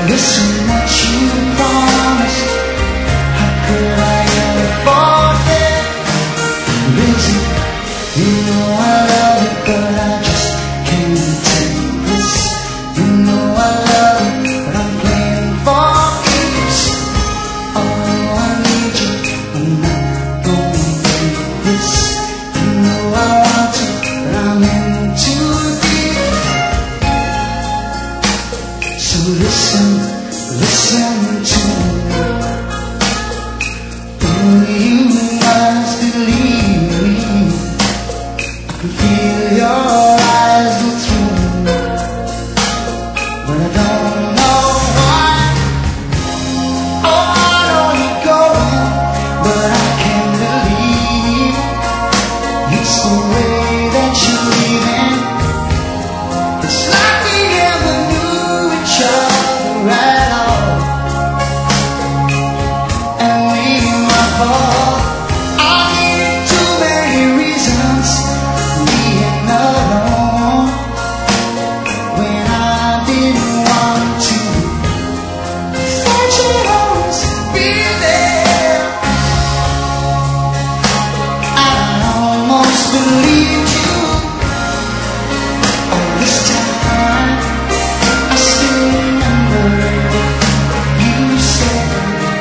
listen what you promised. How could I ever forget? Listen, you know I love it, but I just can't take this. You know I love it, but I'm playing for keeps. Oh, I need you, I'm not gonna break this. You know I want to, but I'm in too deep. So listen to me. Only you must believe me. I can feel your eyes look through me, but I don't know why. Oh, I know you're going, but I can't believe it's the way that you're leaving. It's like we never knew each other at all. And we my fault. I needed too many reasons being alone when I didn't want to. Thought you'd always be there. I almost believed you. All this time I still remember you said,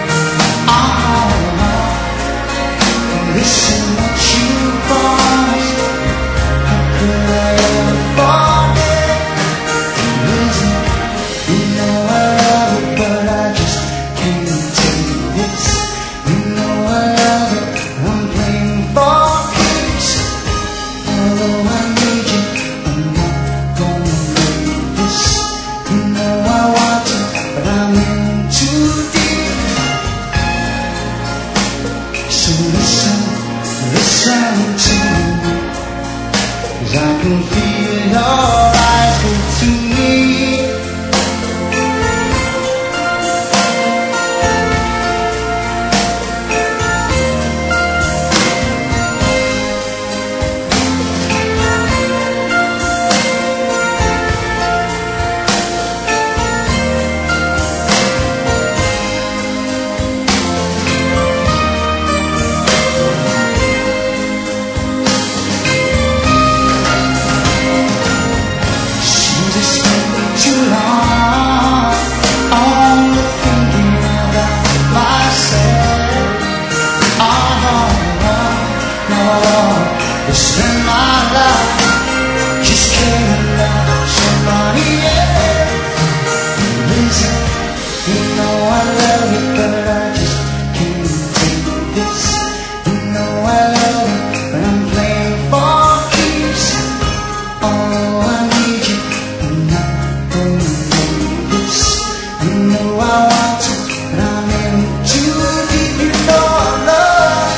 listen what you promised. How could I ever forget? Listen, you know I love it, but I just can't take this. You know I love it, I'm playing for keeps. Although I need you, I'm not gonna break this. You know I want to, but I'm in too deep. So listen to me, 'cause I can feel your eyes go to me. Too long, only thinking about myself. Oh, no, I spend my life just caring about somebody else. Listen, you know I love you, but I just can't take this. You know I love you, but I'm playing for keeps. Oh, I need you, I'm not gonna make this. You know I want to, but I'm in too deep. You know I love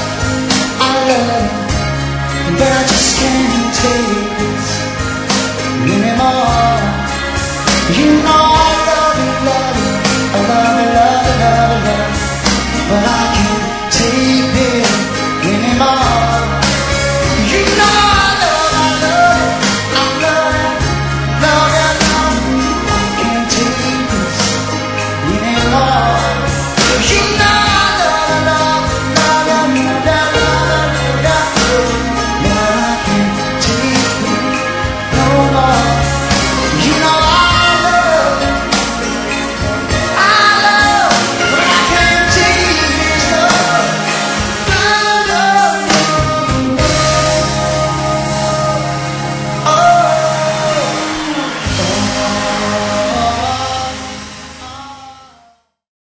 you, but I just can't take this anymore. You know